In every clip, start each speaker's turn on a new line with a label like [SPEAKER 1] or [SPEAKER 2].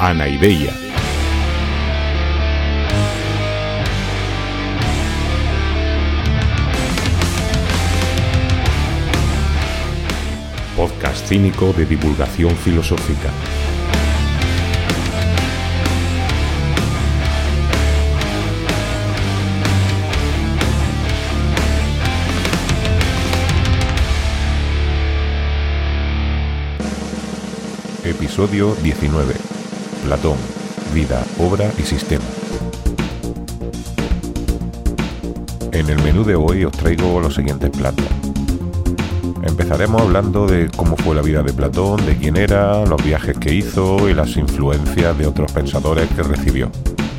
[SPEAKER 1] Anaideia. Podcast cínico de divulgación filosófica. Episodio 19. Platón, vida, obra y sistema. En el menú de hoy os traigo los siguientes platos. Empezaremos hablando de cómo fue la vida de Platón, de quién era, los viajes que hizo y las influencias de otros pensadores que recibió.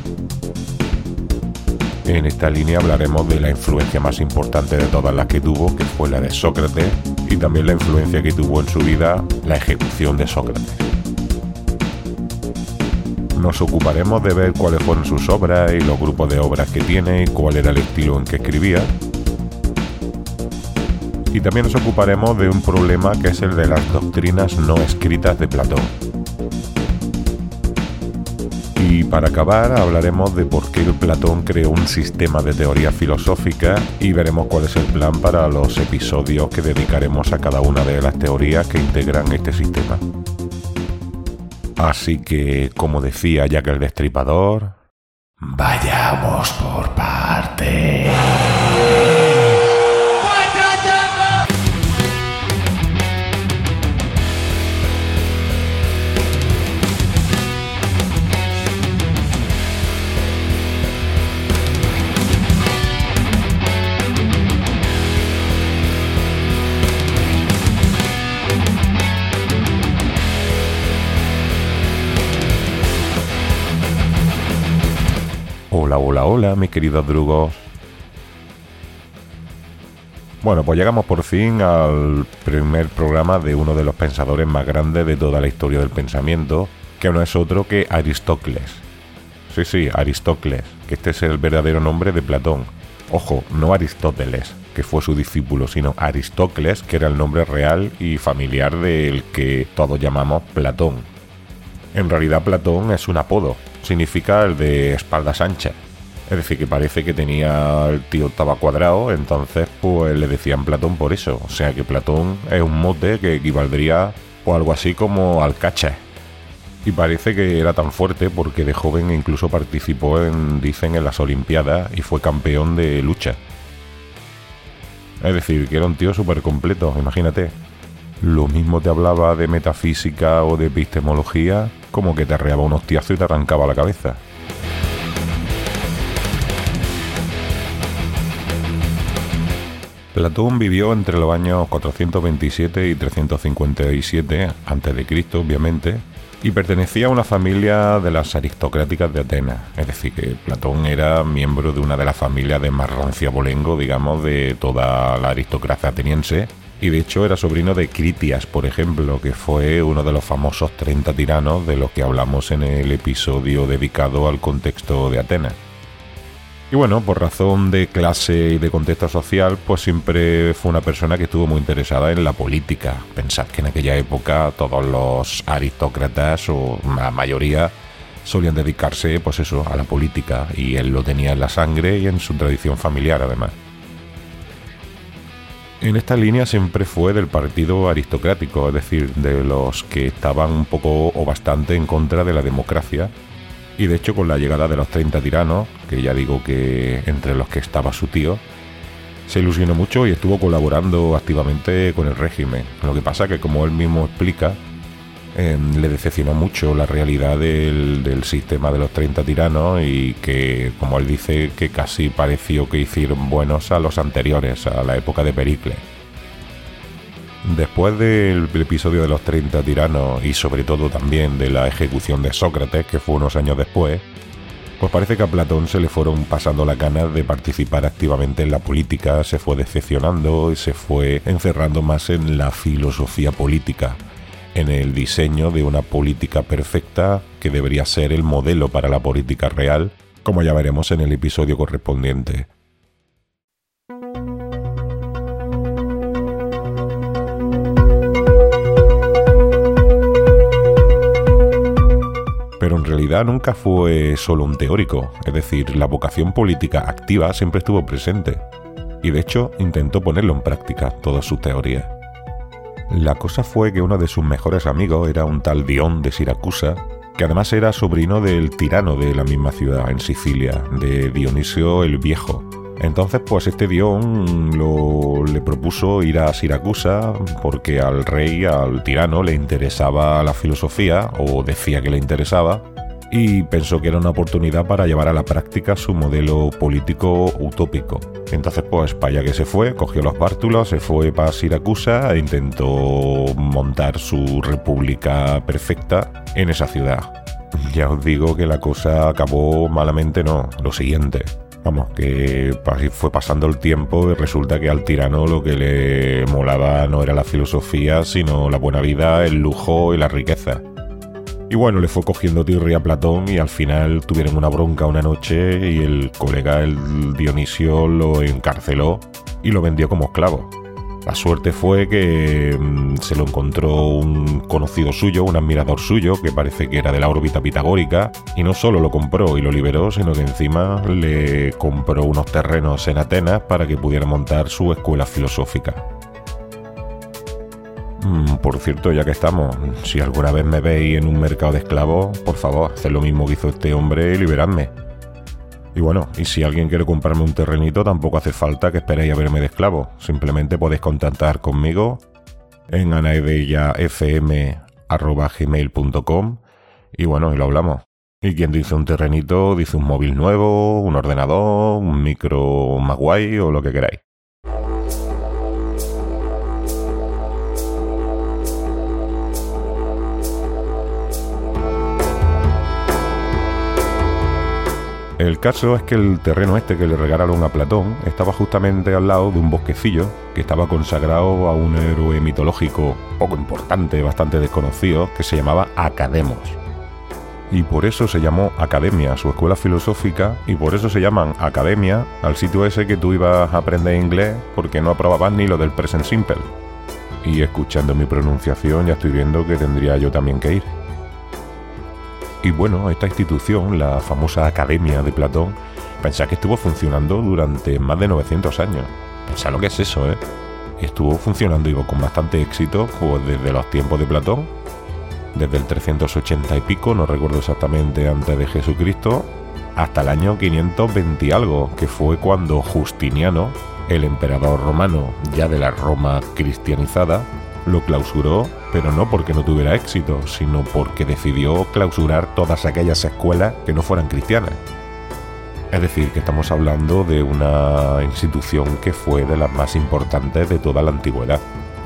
[SPEAKER 1] En esta línea hablaremos de la influencia más importante de todas las que tuvo, que fue la de Sócrates, y también la influencia que tuvo en su vida la ejecución de Sócrates. Nos ocuparemos de ver cuáles fueron sus obras y los grupos de obras que tiene y cuál era el estilo en que escribía. Y también nos ocuparemos de un problema que es el de las doctrinas no escritas de Platón. Y para acabar hablaremos de por qué Platón creó un sistema de teoría filosófica y veremos cuál es el plan para los episodios que dedicaremos a cada una de las teorías que integran este sistema. Así que, como decía Jack el Destripador, vayamos por partes. Hola, mis queridos drugos. Bueno, pues llegamos por fin al primer programa de uno de los pensadores más grandes de toda la historia del pensamiento, que no es otro que Aristócles. Sí, Aristócles, que este es el verdadero nombre de Platón. Ojo, no Aristóteles, que fue su discípulo, sino Aristócles, que era el nombre real y familiar del que todos llamamos Platón. En realidad Platón es un apodo, significa el de espaldas anchas. Es decir, que parece que el tío estaba cuadrado, entonces pues le decían Platón por eso. O sea que Platón es un mote que equivaldría o algo así como Alcacha. Y parece que era tan fuerte porque de joven incluso participó en las Olimpiadas y fue campeón de lucha. Es decir, que era un tío súper completo, imagínate. Lo mismo te hablaba de metafísica o de epistemología como que te arreaba un hostiazo y te arrancaba la cabeza. Platón vivió entre los años 427 y 357 a.C., obviamente, y pertenecía a una familia de las aristocráticas de Atenas. Es decir, que Platón era miembro de una de las familias de más rancio abolengo, digamos, de toda la aristocracia ateniense, y de hecho era sobrino de Critias, por ejemplo, que fue uno de los famosos 30 tiranos de los que hablamos en el episodio dedicado al contexto de Atenas. Y bueno, por razón de clase y de contexto social, pues siempre fue una persona que estuvo muy interesada en la política. Pensad que en aquella época todos los aristócratas, o la mayoría, solían dedicarse, pues eso, a la política, y él lo tenía en la sangre y en su tradición familiar, además. En esta línea siempre fue del partido aristocrático, es decir, de los que estaban un poco o bastante en contra de la democracia. Y de hecho, con la llegada de los 30 tiranos, que ya digo que entre los que estaba su tío, se ilusionó mucho y estuvo colaborando activamente con el régimen. Lo que pasa que, como él mismo explica, le decepcionó mucho la realidad del sistema de los 30 tiranos y que, como él dice, que casi pareció que hicieron buenos a los anteriores, a la época de Pericles. Después del episodio de los 30 tiranos y sobre todo también de la ejecución de Sócrates, que fue unos años después, pues parece que a Platón se le fueron pasando las ganas de participar activamente en la política, se fue decepcionando y se fue encerrando más en la filosofía política, en el diseño de una política perfecta que debería ser el modelo para la política real, como ya veremos en el episodio correspondiente. realidad nunca fue solo un teórico, es decir, la vocación política activa siempre estuvo presente. Y de hecho intentó ponerlo en práctica, todas sus teorías. La cosa fue que uno de sus mejores amigos era un tal Dion de Siracusa, que además era sobrino del tirano de la misma ciudad, en Sicilia, de Dionisio el Viejo. Entonces, pues este Dion le propuso ir a Siracusa porque al rey, al tirano, le interesaba la filosofía, o decía que le interesaba, y pensó que era una oportunidad para llevar a la práctica su modelo político utópico. Entonces, pues para allá que se fue, cogió los bártulos, se fue para Siracusa e intentó montar su república perfecta en esa ciudad. Ya os digo que la cosa acabó malamente, no, lo siguiente. Vamos, que fue pasando el tiempo y resulta que al tirano lo que le molaba no era la filosofía, sino la buena vida, el lujo y la riqueza. Y bueno, le fue cogiendo tirria a Platón y al final tuvieron una bronca una noche y el colega, el Dionisio, lo encarceló y lo vendió como esclavo. La suerte fue que se lo encontró un conocido suyo, un admirador suyo, que parece que era de la órbita pitagórica, y no solo lo compró y lo liberó, sino que encima le compró unos terrenos en Atenas para que pudiera montar su escuela filosófica. Por cierto, ya que estamos, si alguna vez me veis en un mercado de esclavos, por favor, haced lo mismo que hizo este hombre y liberadme. Y bueno, y si alguien quiere comprarme un terrenito, tampoco hace falta que esperéis a verme de esclavo. Simplemente podéis contactar conmigo en anaideyafm@gmail.com y bueno, y lo hablamos. Y quien dice un terrenito, dice un móvil nuevo, un ordenador, un micro más guay o lo que queráis. El caso es que el terreno este que le regalaron a Platón estaba justamente al lado de un bosquecillo que estaba consagrado a un héroe mitológico poco importante, bastante desconocido, que se llamaba Academos. Y por eso se llamó Academia, su escuela filosófica, y por eso se llaman Academia al sitio ese que tú ibas a aprender inglés porque no aprobabas ni lo del present simple. Y escuchando mi pronunciación ya estoy viendo que tendría yo también que ir. Y bueno, esta institución, la famosa Academia de Platón, pensad que estuvo funcionando durante más de 900 años. Pensad lo que es eso, ¿eh? Estuvo funcionando y con bastante éxito pues desde los tiempos de Platón, desde el 380 y pico, no recuerdo exactamente, antes de Jesucristo, hasta el año 520 y algo, que fue cuando Justiniano, el emperador romano, ya de la Roma cristianizada, lo clausuró, pero no porque no tuviera éxito, sino porque decidió clausurar todas aquellas escuelas que no fueran cristianas. Es decir, que estamos hablando de una institución que fue de las más importantes de toda la antigüedad.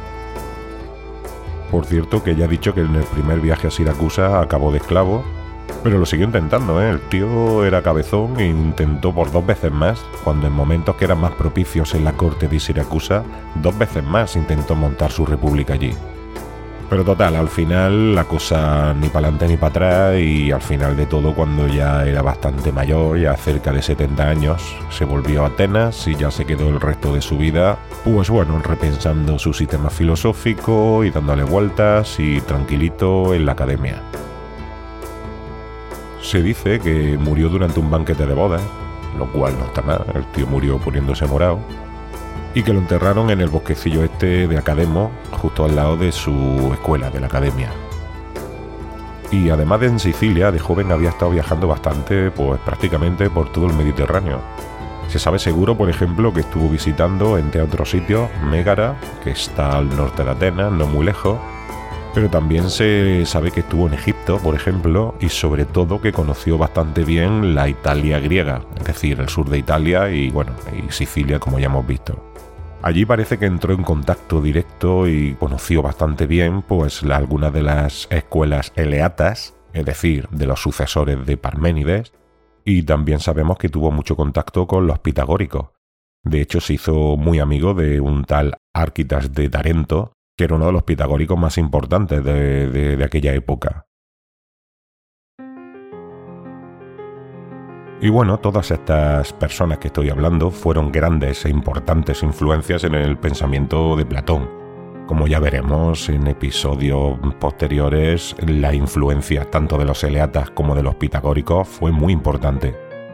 [SPEAKER 1] Por cierto, que ya he dicho que en el primer viaje a Siracusa acabó de esclavo, pero lo siguió intentando, ¿eh? El tío era cabezón e intentó por 2 veces más, cuando en momentos que eran más propicios en la corte de Siracusa, 2 veces más intentó montar su república allí. Pero total, al final la cosa ni para adelante ni para atrás, y al final de todo, cuando ya era bastante mayor, ya cerca de 70 años, se volvió a Atenas y ya se quedó el resto de su vida, pues bueno, repensando su sistema filosófico y dándole vueltas y tranquilito en la academia. Se dice que murió durante un banquete de bodas, lo cual no está mal, el tío murió poniéndose morado, y que lo enterraron en el bosquecillo este de Academo, justo al lado de su escuela, de la academia. Y además de en Sicilia, de joven había estado viajando bastante, pues prácticamente por todo el Mediterráneo. Se sabe seguro, por ejemplo, que estuvo visitando, entre otros sitios, Mégara, que está al norte de Atenas, no muy lejos, pero también se sabe que estuvo en Egipto, por ejemplo, y sobre todo que conoció bastante bien la Italia griega, es decir, el sur de Italia y, bueno, y Sicilia, como ya hemos visto. Allí parece que entró en contacto directo y conoció bastante bien pues algunas de las escuelas eleatas, es decir, de los sucesores de Parménides, y también sabemos que tuvo mucho contacto con los pitagóricos. De hecho, se hizo muy amigo de un tal Árquitas de Tarento, que era uno de los pitagóricos más importantes de aquella época. Y bueno, todas estas personas que estoy hablando fueron grandes e importantes influencias en el pensamiento de Platón. Como ya veremos en episodios posteriores, la influencia tanto de los eleatas como de los pitagóricos fue muy importante.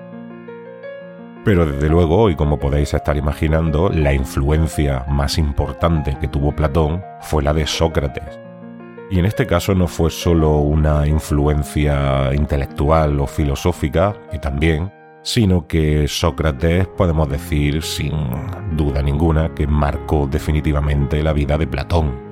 [SPEAKER 1] Pero desde luego, y como podéis estar imaginando, la influencia más importante que tuvo Platón fue la de Sócrates. Y en este caso no fue solo una influencia intelectual o filosófica, que también, sino que Sócrates, podemos decir sin duda ninguna, que marcó definitivamente la vida de Platón.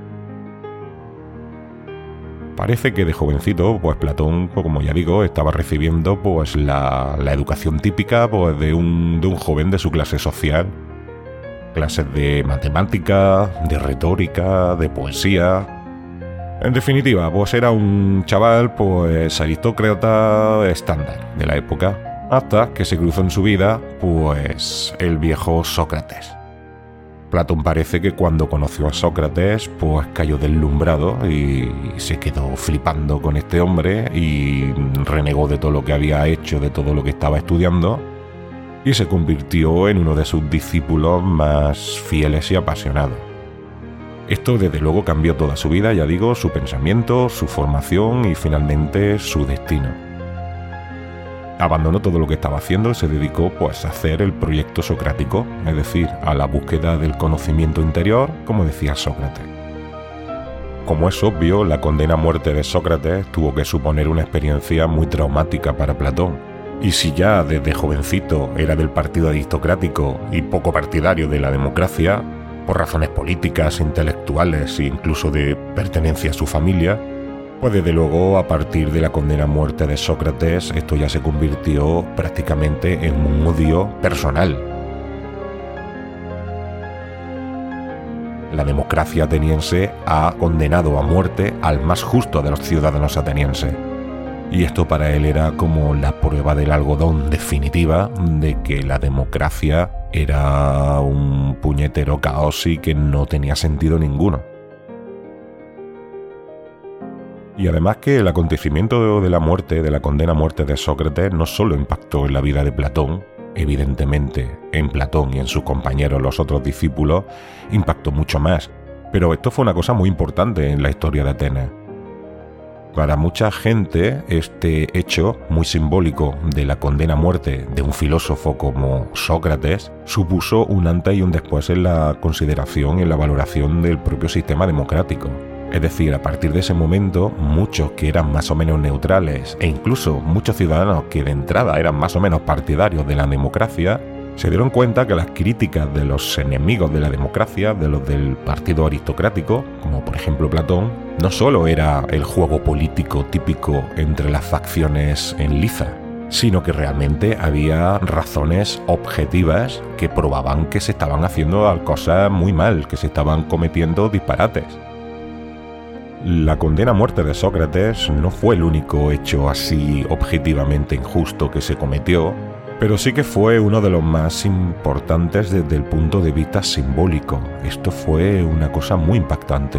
[SPEAKER 1] Parece que de jovencito, pues Platón, como ya digo, estaba recibiendo pues la educación típica pues, de un joven de su clase social. Clases de matemática, de retórica, de poesía. En definitiva, pues era un chaval pues aristócrata estándar de la época, hasta que se cruzó en su vida pues el viejo Sócrates. Platón parece que cuando conoció a Sócrates pues cayó deslumbrado y se quedó flipando con este hombre y renegó de todo lo que había hecho, de todo lo que estaba estudiando y se convirtió en uno de sus discípulos más fieles y apasionados. Esto desde luego cambió toda su vida, ya digo, su pensamiento, su formación y finalmente su destino. Abandonó todo lo que estaba haciendo y se dedicó pues a hacer el proyecto socrático, es decir, a la búsqueda del conocimiento interior, como decía Sócrates. Como es obvio, la condena a muerte de Sócrates tuvo que suponer una experiencia muy traumática para Platón. Y si ya desde jovencito era del partido aristocrático y poco partidario de la democracia, por razones políticas, intelectuales e incluso de pertenencia a su familia, pues desde luego, a partir de la condena a muerte de Sócrates, esto ya se convirtió prácticamente en un odio personal. La democracia ateniense ha condenado a muerte al más justo de los ciudadanos atenienses. Y esto para él era como la prueba del algodón definitiva de que la democracia era un puñetero caos y que no tenía sentido ninguno. Y además que el acontecimiento de la muerte, de la condena a muerte de Sócrates, no solo impactó en la vida de Platón, evidentemente en Platón y en sus compañeros, los otros discípulos, impactó mucho más. Pero esto fue una cosa muy importante en la historia de Atenas. Para mucha gente, este hecho muy simbólico de la condena a muerte de un filósofo como Sócrates supuso un antes y un después en la consideración y en la valoración del propio sistema democrático. Es decir, a partir de ese momento, muchos que eran más o menos neutrales e incluso muchos ciudadanos que de entrada eran más o menos partidarios de la democracia, se dieron cuenta que las críticas de los enemigos de la democracia, de los del partido aristocrático, como por ejemplo Platón, no solo era el juego político típico entre las facciones en liza, sino que realmente había razones objetivas que probaban que se estaban haciendo cosas muy mal, que se estaban cometiendo disparates. La condena a muerte de Sócrates no fue el único hecho así objetivamente injusto que se cometió, pero sí que fue uno de los más importantes desde el punto de vista simbólico. Esto fue una cosa muy impactante.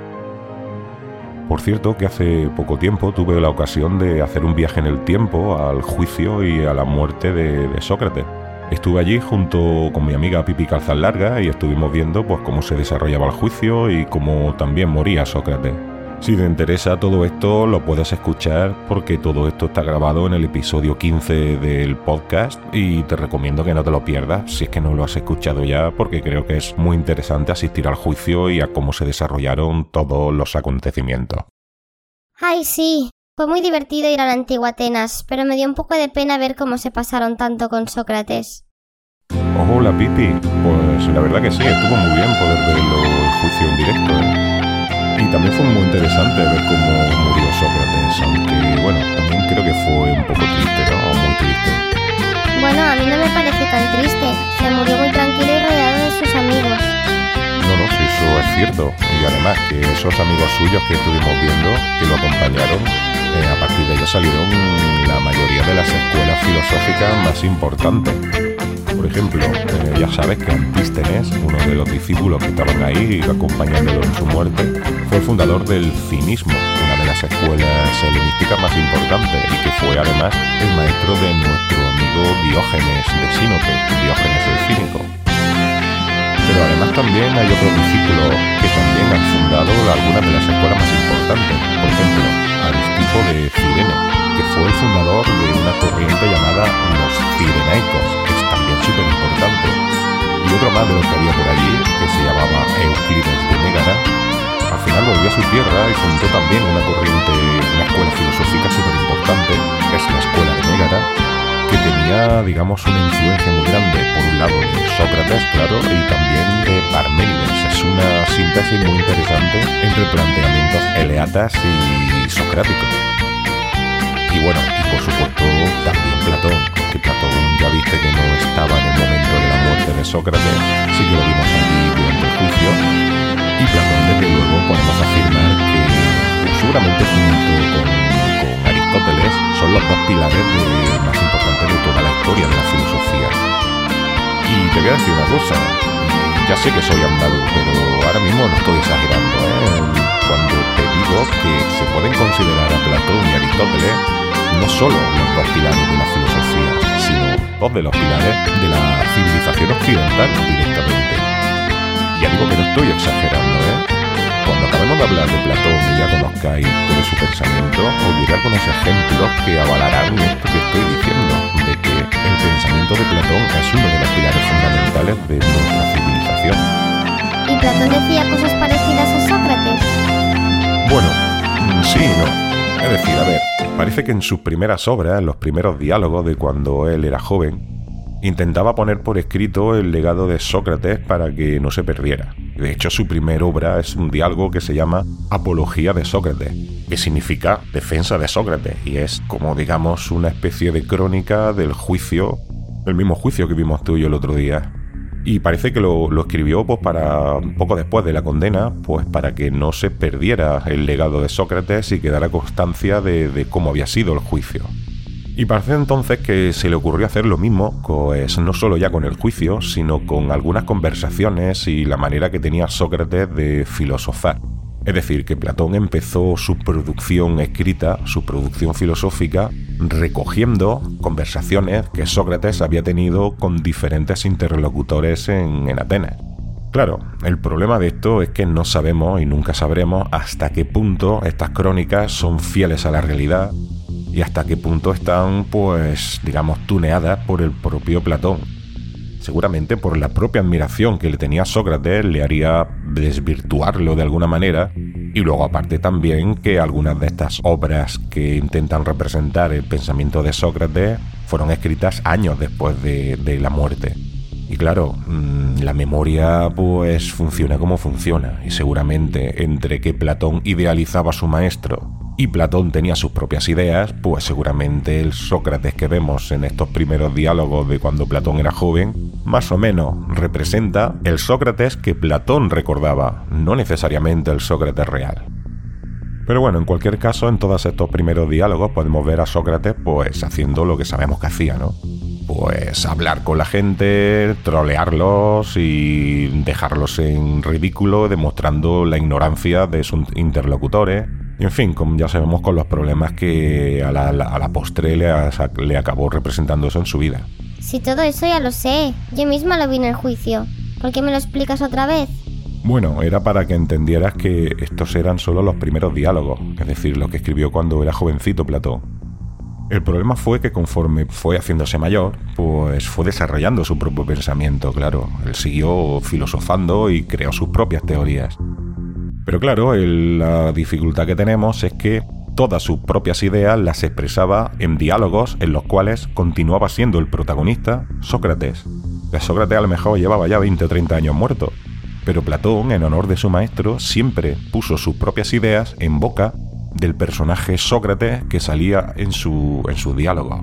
[SPEAKER 1] Por cierto, que hace poco tiempo tuve la ocasión de hacer un viaje en el tiempo al juicio y a la muerte de Sócrates. Estuve allí junto con mi amiga Pipi Calzas Largas y estuvimos viendo pues cómo se desarrollaba el juicio y cómo también moría Sócrates. Si te interesa todo esto, lo puedes escuchar porque todo esto está grabado en el episodio 15 del podcast y te recomiendo que no te lo pierdas si es que no lo has escuchado ya, porque creo que es muy interesante asistir al juicio y a cómo se desarrollaron todos los acontecimientos.
[SPEAKER 2] Ay, sí, fue muy divertido ir a la antigua Atenas, pero me dio un poco de pena ver cómo se pasaron tanto con Sócrates.
[SPEAKER 1] Hola Pipi, pues la verdad que sí, estuvo muy bien poder verlo el juicio en directo, ¿eh? Y también fue muy interesante ver cómo murió Sócrates, aunque bueno, también creo que fue un poco triste, ¿no? Muy triste.
[SPEAKER 2] Bueno, a mí no me parece tan triste. Se murió muy tranquilo y rodeado de sus amigos.
[SPEAKER 1] No, sí, eso es cierto. Y además que esos amigos suyos que estuvimos viendo, que lo acompañaron, a partir de ellos salieron la mayoría de las escuelas filosóficas más importantes. Por ejemplo, ya sabes que Antístenes, uno de los discípulos que estaban ahí acompañándolo en su muerte, fue el fundador del cinismo, una de las escuelas helenísticas más importantes y que fue además el maestro de nuestro amigo Diógenes de Sinope, Diógenes el Cínico. Pero además también hay otros discípulos que también han fundado de algunas de las escuelas más importantes. Por ejemplo, Aristipo de Cirene, que fue el fundador de una corriente llamada los Cirenaicos, que es también súper importante. Y otro más de los que había por allí, que se llamaba Euclides de Mégara, al final volvió a su tierra y fundó también una escuela filosófica súper importante, que es la Escuela de Mégara, que tenía, digamos, una influencia muy grande, por un lado de Sócrates, claro, y también de Parménides. Es una síntesis muy interesante entre planteamientos eleatas y socráticos. Y bueno, y por supuesto también Platón, que Platón ya viste que no estaba en el momento de la muerte de Sócrates, sí que lo vimos allí durante el juicio, y Platón desde luego podemos afirmar que seguramente junto con Aristóteles son los dos pilares más importantes de toda la historia de la filosofía. Y te voy a decir una cosa, ya sé que soy andaluz, pero ahora mismo no estoy exagerando, cuando te digo que se pueden considerar a Platón y Aristóteles no solo los dos pilares de la filosofía, sino dos de los pilares de la civilización occidental directamente. Y ya digo que no estoy exagerando, Cuando acabemos de hablar de Platón y ya conozcáis todo su pensamiento, os diré algunos ejemplos que avalarán esto que estoy diciendo, de que el pensamiento de Platón es uno de los pilares fundamentales de nuestra civilización.
[SPEAKER 2] ¿Y Platón decía cosas parecidas a Sócrates?
[SPEAKER 1] Bueno, sí y no. Es decir, a ver, parece que en sus primeras obras, en los primeros diálogos de cuando él era joven, intentaba poner por escrito el legado de Sócrates para que no se perdiera. De hecho, su primera obra es un diálogo que se llama Apología de Sócrates, que significa defensa de Sócrates, y es como, digamos, una especie de crónica del juicio, el mismo juicio que vimos tú y yo el otro día. Y parece que lo escribió pues para poco después de la condena, pues para que no se perdiera el legado de Sócrates y quedara constancia de cómo había sido el juicio. Y parece entonces que se le ocurrió hacer lo mismo, pues no solo ya con el juicio, sino con algunas conversaciones y la manera que tenía Sócrates de filosofar. Es decir, que Platón empezó su producción escrita, su producción filosófica, recogiendo conversaciones que Sócrates había tenido con diferentes interlocutores en Atenas. Claro, el problema de esto es que no sabemos y nunca sabremos hasta qué punto estas crónicas son fieles a la realidad y hasta qué punto están, pues, digamos, tuneadas por el propio Platón. Seguramente por la propia admiración que le tenía a Sócrates le haría desvirtuarlo de alguna manera, y luego aparte también que algunas de estas obras que intentan representar el pensamiento de Sócrates fueron escritas años después de la muerte. Y claro, la memoria pues funciona como funciona, y seguramente entre que Platón idealizaba a su maestro y Platón tenía sus propias ideas, pues seguramente el Sócrates que vemos en estos primeros diálogos de cuando Platón era joven, más o menos representa el Sócrates que Platón recordaba, no necesariamente el Sócrates real. Pero bueno, en cualquier caso, en todos estos primeros diálogos podemos ver a Sócrates pues haciendo lo que sabemos que hacía, ¿no? Pues hablar con la gente, trolearlos y dejarlos en ridículo, demostrando la ignorancia de sus interlocutores. Y en fin, como ya sabemos, con los problemas que a la postre le acabó representando eso en su vida.
[SPEAKER 2] Si todo eso ya lo sé, yo misma lo vi en el juicio. ¿Por qué me lo explicas otra vez?
[SPEAKER 1] Bueno, era para que entendieras que estos eran solo los primeros diálogos, es decir, lo que escribió cuando era jovencito Platón. El problema fue que conforme fue haciéndose mayor, pues fue desarrollando su propio pensamiento, claro. Él siguió filosofando y creó sus propias teorías. Pero claro, la dificultad que tenemos es que todas sus propias ideas las expresaba en diálogos en los cuales continuaba siendo el protagonista Sócrates. Sócrates a lo mejor llevaba ya 20 o 30 años muerto, pero Platón, en honor de su maestro, siempre puso sus propias ideas en boca del personaje Sócrates que salía en su diálogo.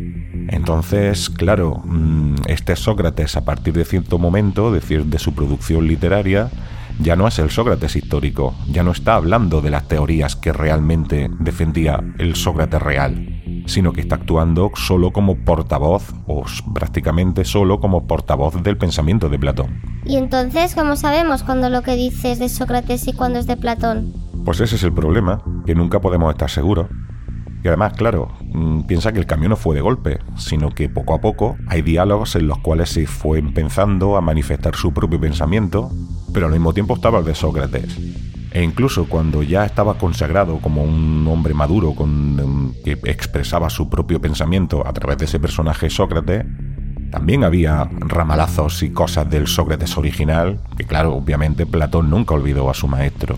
[SPEAKER 1] Entonces, claro, este Sócrates, a partir de cierto momento, es decir, de su producción literaria, ya no es el Sócrates histórico, ya no está hablando de las teorías que realmente defendía el Sócrates real, sino que está actuando solo como portavoz, o prácticamente solo como portavoz del pensamiento de Platón.
[SPEAKER 2] ¿Y entonces cómo sabemos cuándo lo que dice es de Sócrates y cuándo es de Platón?
[SPEAKER 1] Pues ese es el problema, que nunca podemos estar seguros. Y además, claro, piensa que el cambio no fue de golpe, sino que poco a poco hay diálogos en los cuales se fue empezando a manifestar su propio pensamiento, pero al mismo tiempo estaba el de Sócrates. E incluso cuando ya estaba consagrado como un hombre maduro que expresaba su propio pensamiento a través de ese personaje Sócrates, también había ramalazos y cosas del Sócrates original que, claro, obviamente Platón nunca olvidó a su maestro.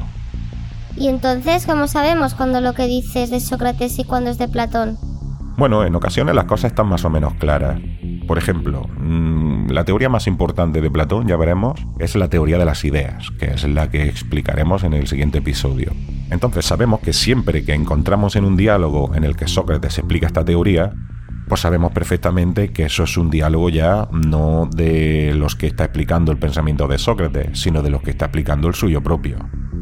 [SPEAKER 2] ¿Y entonces cómo sabemos cuándo lo que dice es de Sócrates y cuándo es de Platón?
[SPEAKER 1] Bueno, en ocasiones las cosas están más o menos claras. Por ejemplo, la teoría más importante de Platón, ya veremos, es la teoría de las ideas, que es la que explicaremos en el siguiente episodio. Entonces sabemos que siempre que encontramos en un diálogo en el que Sócrates explica esta teoría, pues sabemos perfectamente que eso es un diálogo ya no de los que está explicando el pensamiento de Sócrates, sino de los que está explicando el suyo propio.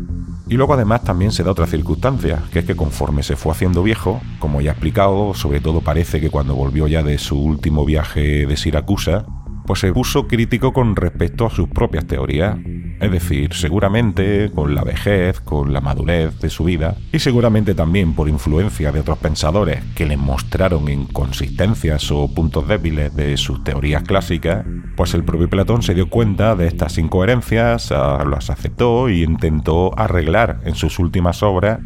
[SPEAKER 1] Y luego además también se da otra circunstancia, que es que conforme se fue haciendo viejo, como ya he explicado, sobre todo parece que cuando volvió ya de su último viaje de Siracusa, pues se puso crítico con respecto a sus propias teorías. Es decir, seguramente con la vejez, con la madurez de su vida, y seguramente también por influencia de otros pensadores que le mostraron inconsistencias o puntos débiles de sus teorías clásicas, pues el propio Platón se dio cuenta de estas incoherencias, las aceptó y intentó arreglar en sus últimas obras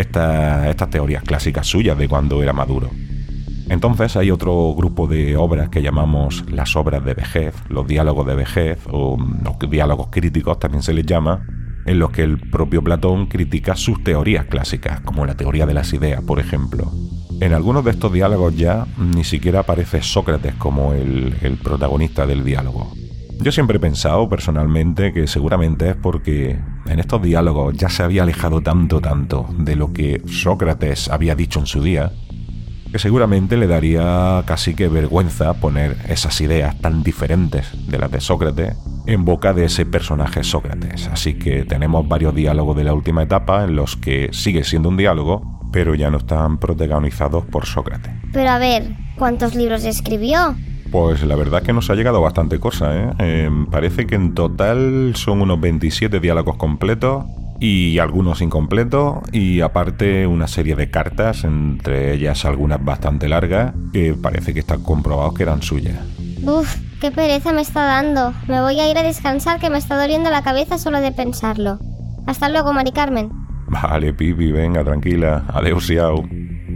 [SPEAKER 1] estas teorías clásicas suyas de cuando era maduro. Entonces hay otro grupo de obras que llamamos las obras de vejez, los diálogos de vejez, o los diálogos críticos también se les llama, en los que el propio Platón critica sus teorías clásicas, como la teoría de las ideas, por ejemplo. En algunos de estos diálogos ya ni siquiera aparece Sócrates como el protagonista del diálogo. Yo siempre he pensado personalmente que seguramente es porque en estos diálogos ya se había alejado tanto de lo que Sócrates había dicho en su día, que seguramente le daría casi que vergüenza poner esas ideas tan diferentes de las de Sócrates en boca de ese personaje Sócrates. Así que tenemos varios diálogos de la última etapa en los que sigue siendo un diálogo, pero ya no están protagonizados por Sócrates.
[SPEAKER 2] Pero a ver, ¿cuántos libros escribió?
[SPEAKER 1] Pues la verdad es que nos ha llegado bastante cosa, ¿eh? Parece que en total son unos 27 diálogos completos, y algunos incompletos, y aparte una serie de cartas, entre ellas algunas bastante largas, que parece que están comprobados que eran suyas.
[SPEAKER 2] Uf, qué pereza me está dando. Me voy a ir a descansar, que me está doliendo la cabeza solo de pensarlo. Hasta luego, Mari Carmen.
[SPEAKER 1] Vale, Pipi, venga, tranquila. Adeus, siau.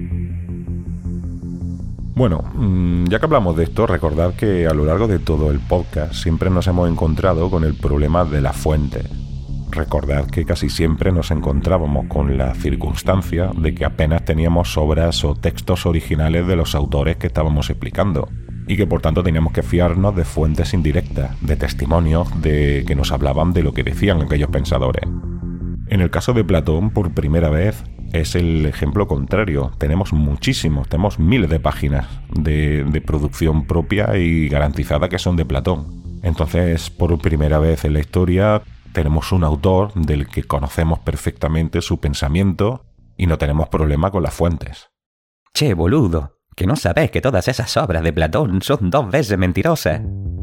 [SPEAKER 1] Bueno, ya que hablamos de esto, recordad que a lo largo de todo el podcast siempre nos hemos encontrado con el problema de la fuente. Recordad que casi siempre nos encontrábamos con la circunstancia de que apenas teníamos obras o textos originales de los autores que estábamos explicando, y que por tanto teníamos que fiarnos de fuentes indirectas, de testimonios que nos hablaban de lo que decían aquellos pensadores. En el caso de Platón, por primera vez, es el ejemplo contrario. Tenemos miles de páginas de producción propia y garantizada que son de Platón. Entonces, por primera vez en la historia, tenemos un autor del que conocemos perfectamente su pensamiento y no tenemos problema con las fuentes.
[SPEAKER 3] Che, boludo, que no sabés que todas esas obras de Platón son 2 veces mentirosas.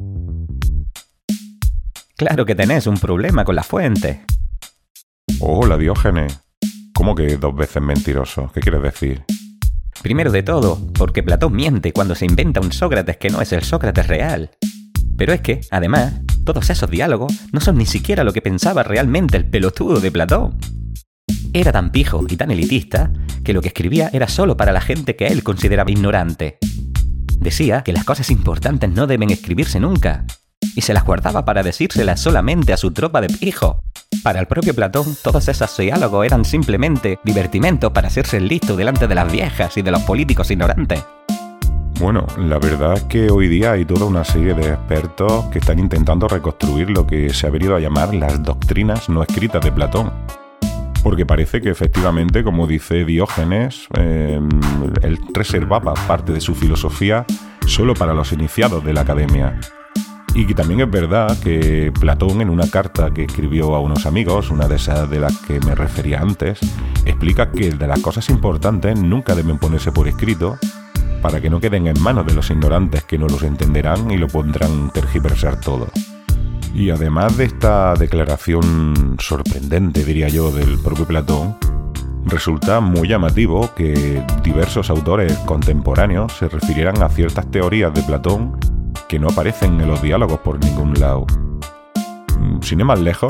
[SPEAKER 3] Claro que tenés un problema con las fuentes.
[SPEAKER 1] Hola, Diógenes. ¿Cómo que 2 veces mentiroso? ¿Qué quieres decir?
[SPEAKER 3] Primero de todo, porque Platón miente cuando se inventa un Sócrates que no es el Sócrates real. Pero es que, además, todos esos diálogos no son ni siquiera lo que pensaba realmente el pelotudo de Platón. Era tan pijo y tan elitista que lo que escribía era solo para la gente que él consideraba ignorante. Decía que las cosas importantes no deben escribirse nunca, y se las guardaba para decírselas solamente a su tropa de pijos. Para el propio Platón, todos esos diálogos eran simplemente divertimentos para hacerse el listo delante de las viejas y de los políticos ignorantes.
[SPEAKER 1] Bueno, la verdad es que hoy día hay toda una serie de expertos que están intentando reconstruir lo que se ha venido a llamar las doctrinas no escritas de Platón. Porque parece que efectivamente, como dice Diógenes, él reservaba parte de su filosofía solo para los iniciados de la academia. Y que también es verdad que Platón, en una carta que escribió a unos amigos, una de esas de las que me refería antes, explica que de las cosas importantes nunca deben ponerse por escrito, para que no queden en manos de los ignorantes que no los entenderán y lo pondrán tergiversar todo. Y además de esta declaración sorprendente, diría yo, del propio Platón, resulta muy llamativo que diversos autores contemporáneos se refirieran a ciertas teorías de Platón que no aparecen en los diálogos por ningún lado. Sin ir más lejos,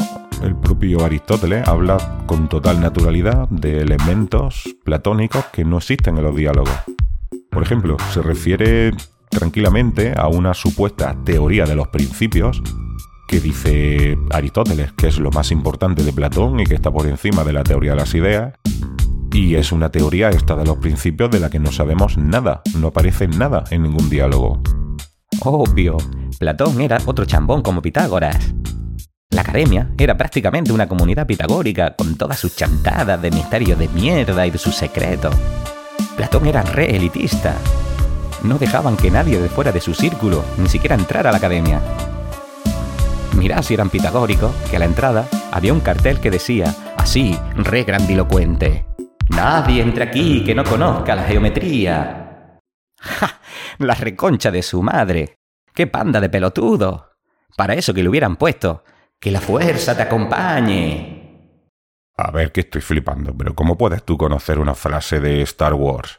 [SPEAKER 1] el propio Aristóteles habla con total naturalidad de elementos platónicos que no existen en los diálogos. Por ejemplo, se refiere tranquilamente a una supuesta teoría de los principios que dice Aristóteles que es lo más importante de Platón y que está por encima de la teoría de las ideas. Y es una teoría esta de los principios de la que no sabemos nada, no aparece nada en ningún diálogo.
[SPEAKER 3] Obvio, Platón era otro chambón como Pitágoras. La academia era prácticamente una comunidad pitagórica con todas sus chantadas de misterios de mierda y de sus secretos. Platón era re elitista. No dejaban que nadie de fuera de su círculo ni siquiera entrara a la academia. Mirad si eran pitagóricos, que a la entrada había un cartel que decía, así, re grandilocuente: nadie entre aquí que no conozca la geometría. ¡Ja! La reconcha de su madre. ¡Qué panda de pelotudos! Para eso que le hubieran puesto, que la fuerza te acompañe.
[SPEAKER 1] A ver, que estoy flipando, pero ¿cómo puedes tú conocer una frase de Star Wars?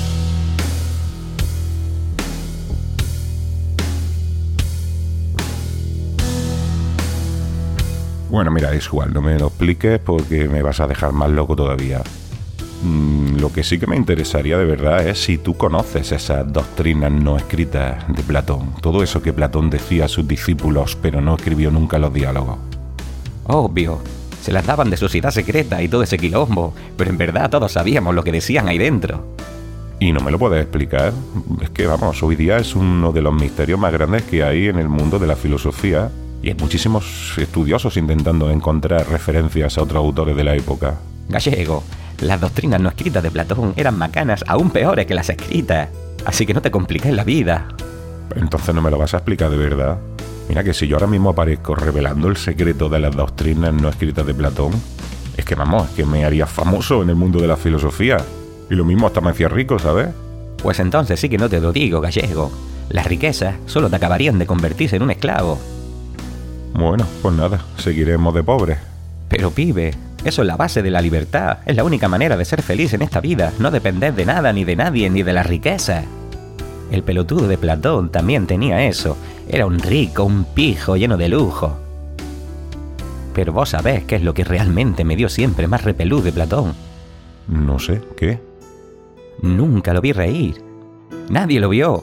[SPEAKER 1] Bueno, mira, es igual, no me lo expliques porque me vas a dejar más loco todavía. Lo que sí que me interesaría de verdad es si tú conoces esas doctrinas no escritas de Platón. Todo eso que Platón decía a sus discípulos, pero no escribió nunca los diálogos.
[SPEAKER 3] Obvio, se las daban de sociedad secreta y todo ese quilombo, pero en verdad todos sabíamos lo que decían ahí dentro.
[SPEAKER 1] ¿Y no me lo puedes explicar? Es que, vamos, hoy día es uno de los misterios más grandes que hay en el mundo de la filosofía y hay muchísimos estudiosos intentando encontrar referencias a otros autores de la época.
[SPEAKER 3] Gallego, las doctrinas no escritas de Platón eran macanas aún peores que las escritas, así que no te compliques la vida.
[SPEAKER 1] Entonces no me lo vas a explicar de verdad. Mira que si yo ahora mismo aparezco revelando el secreto de las doctrinas no escritas de Platón, es que vamos, es que me haría famoso en el mundo de la filosofía. Y lo mismo hasta me hacía rico, ¿sabes?
[SPEAKER 3] Pues entonces sí que no te lo digo, Gallego. Las riquezas solo te acabarían de convertirse en un esclavo.
[SPEAKER 1] Bueno, pues nada, seguiremos de pobres.
[SPEAKER 3] Pero pibe, eso es la base de la libertad. Es la única manera de ser feliz en esta vida. No depender de nada, ni de nadie, ni de la riqueza. El pelotudo de Platón también tenía eso. Era un rico, un pijo lleno de lujo. Pero vos sabés qué es lo que realmente me dio siempre más repelús de Platón.
[SPEAKER 1] No sé, ¿qué?
[SPEAKER 3] Nunca lo vi reír. Nadie lo vio.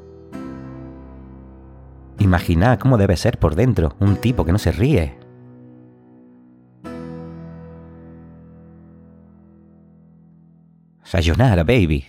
[SPEAKER 3] Imaginad cómo debe ser por dentro un tipo que no se ríe. Sayonara, baby.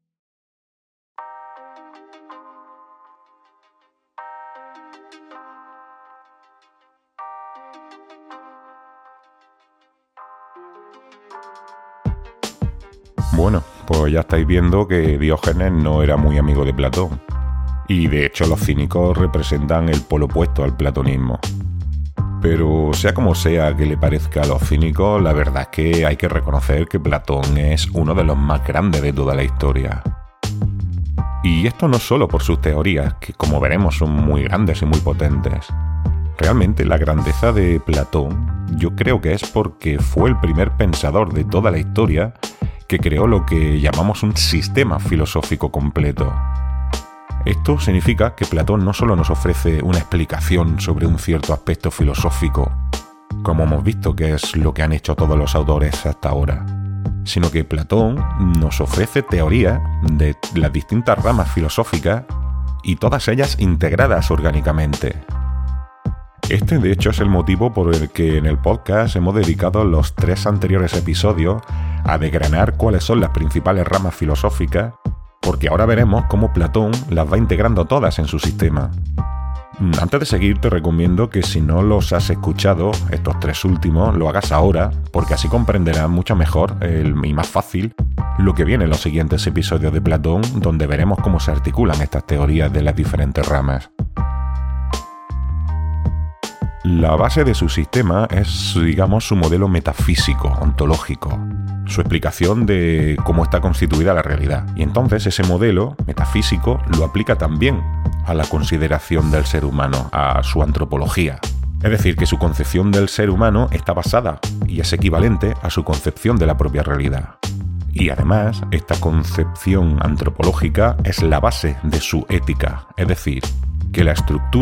[SPEAKER 1] Bueno, pues ya estáis viendo que Diógenes no era muy amigo de Platón. Y de hecho los cínicos representan el polo opuesto al platonismo. Pero sea como sea que le parezca a los cínicos, la verdad es que hay que reconocer que Platón es uno de los más grandes de toda la historia. Y esto no solo por sus teorías, que como veremos son muy grandes y muy potentes. Realmente la grandeza de Platón yo creo que es porque fue el primer pensador de toda la historia que creó lo que llamamos un sistema filosófico completo. Esto significa que Platón no solo nos ofrece una explicación sobre un cierto aspecto filosófico, como hemos visto que es lo que han hecho todos los autores hasta ahora, sino que Platón nos ofrece teorías de las distintas ramas filosóficas y todas ellas integradas orgánicamente. Este, de hecho, es el motivo por el que en el podcast hemos dedicado los 3 anteriores episodios a desgranar cuáles son las principales ramas filosóficas, porque ahora veremos cómo Platón las va integrando todas en su sistema. Antes de seguir, te recomiendo que si no los has escuchado, estos 3 últimos, lo hagas ahora, porque así comprenderás mucho mejor y más fácil lo que viene en los siguientes episodios de Platón, donde veremos cómo se articulan estas teorías de las diferentes ramas. La base de su sistema es, digamos, su modelo metafísico, ontológico, su explicación de cómo está constituida la realidad. Y entonces ese modelo metafísico lo aplica también a la consideración del ser humano, a su antropología. Es decir, que su concepción del ser humano está basada y es equivalente a su concepción de la propia realidad. Y además, esta concepción antropológica es la base de su ética, es decir, que la estructura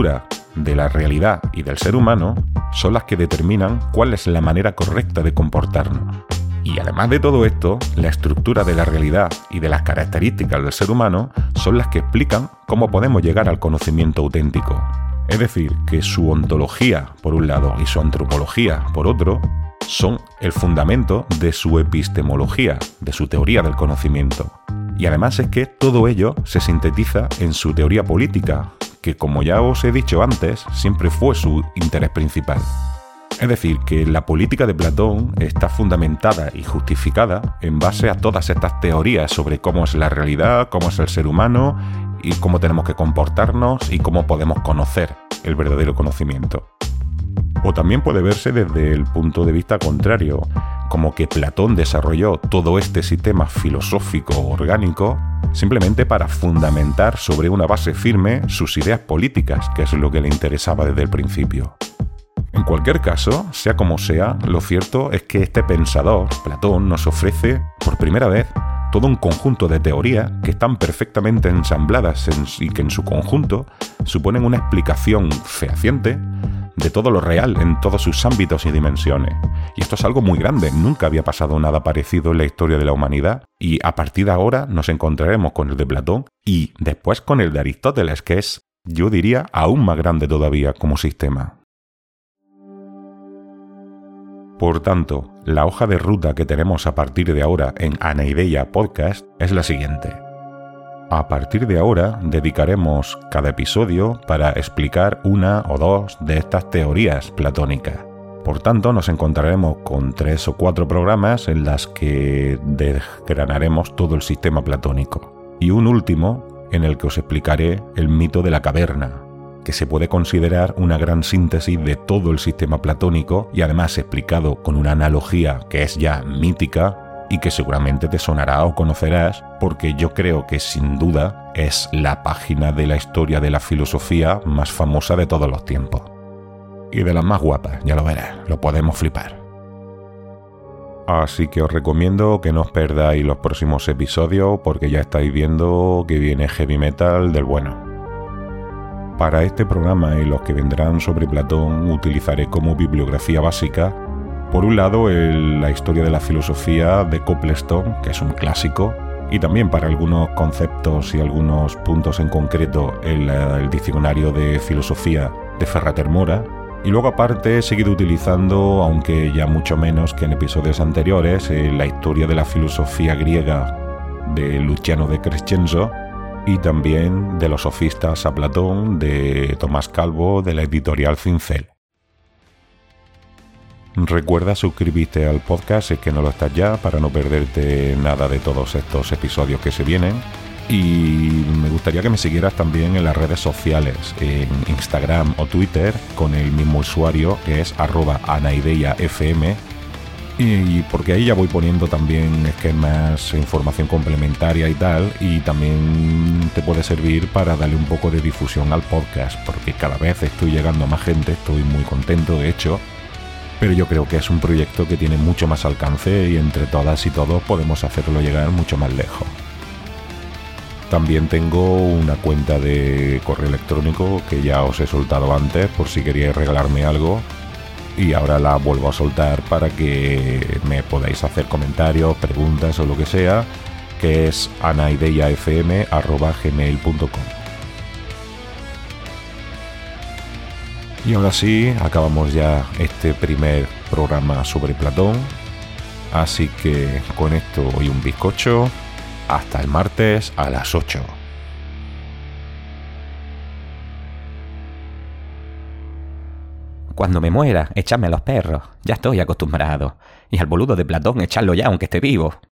[SPEAKER 1] de la realidad y del ser humano son las que determinan cuál es la manera correcta de comportarnos. Y además de todo esto, la estructura de la realidad y de las características del ser humano son las que explican cómo podemos llegar al conocimiento auténtico. Es decir, que su ontología, por un lado, y su antropología, por otro, son el fundamento de su epistemología, de su teoría del conocimiento. Y además es que todo ello se sintetiza en su teoría política, que como ya os he dicho antes, siempre fue su interés principal. Es decir, que la política de Platón está fundamentada y justificada en base a todas estas teorías sobre cómo es la realidad, cómo es el ser humano y cómo tenemos que comportarnos y cómo podemos conocer el verdadero conocimiento. O también puede verse desde el punto de vista contrario, como que Platón desarrolló todo este sistema filosófico orgánico simplemente para fundamentar sobre una base firme sus ideas políticas, que es lo que le interesaba desde el principio. En cualquier caso, sea como sea, lo cierto es que este pensador, Platón, nos ofrece, por primera vez, todo un conjunto de teorías que están perfectamente ensambladas y que en su conjunto suponen una explicación fehaciente de todo lo real en todos sus ámbitos y dimensiones. Y esto es algo muy grande, nunca había pasado nada parecido en la historia de la humanidad, y a partir de ahora nos encontraremos con el de Platón y después con el de Aristóteles, que es, yo diría, aún más grande todavía como sistema. Por tanto, la hoja de ruta que tenemos a partir de ahora en Anaideia Podcast es la siguiente. A partir de ahora dedicaremos cada episodio para explicar una o dos de estas teorías platónicas. Por tanto, nos encontraremos con 3 o 4 programas en las que desgranaremos todo el sistema platónico. Y un último en el que os explicaré el mito de la caverna, que se puede considerar una gran síntesis de todo el sistema platónico y además explicado con una analogía que es ya mítica y que seguramente te sonará o conocerás porque yo creo que sin duda es la página de la historia de la filosofía más famosa de todos los tiempos. Y de las más guapas, ya lo verás, lo podemos flipar. Así que os recomiendo que no os perdáis los próximos episodios porque ya estáis viendo que viene heavy metal del bueno. Para este programa y los que vendrán sobre Platón utilizaré como bibliografía básica, por un lado, la historia de la filosofía de Coplestone, que es un clásico, y también para algunos conceptos y algunos puntos en concreto el diccionario de filosofía de Ferrater Mora. Y luego aparte he seguido utilizando, aunque ya mucho menos que en episodios anteriores, la historia de la filosofía griega de Luciano de Crescenzo, y también de los sofistas a Platón de Tomás Calvo de la editorial Cincel. Recuerda suscribirte al podcast si es que no lo estás ya para no perderte nada de todos estos episodios que se vienen. Y me gustaría que me siguieras también en las redes sociales, en Instagram o Twitter con el mismo usuario que es @anaideiafm. Y porque ahí ya voy poniendo también esquemas, información complementaria y tal, y también te puede servir para darle un poco de difusión al podcast, porque cada vez estoy llegando a más gente, estoy muy contento de hecho, pero yo creo que es un proyecto que tiene mucho más alcance y entre todas y todos podemos hacerlo llegar mucho más lejos. También tengo una cuenta de correo electrónico que ya os he soltado antes por si queríais regalarme algo. Y ahora la vuelvo a soltar para que me podáis hacer comentarios, preguntas o lo que sea, que es anaideiafm@gmail.com. Y ahora sí, acabamos ya este primer programa sobre Platón. Así que con esto y un bizcocho, hasta el martes a las 8.
[SPEAKER 3] Cuando me muera, echadme a los perros. Ya estoy acostumbrado. Y al boludo de Platón, echadlo ya, aunque esté vivo.